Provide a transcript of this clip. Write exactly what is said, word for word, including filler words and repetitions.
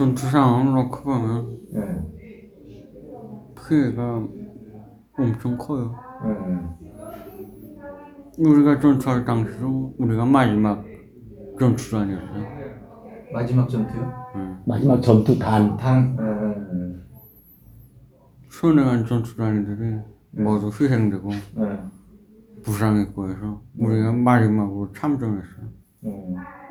전투 상황을 놓고 보면 예. 피해가 엄청 커요. 예. 우리가 전투할 당시도 우리가 마지막 전투단이었어요. 마지막 전투요? 예. 마지막 전투단. 단, 예. 선행한 전투단이들이 모두 희생되고 예. 부상했고 해서 우리가 마지막으로 참전했어요. 예.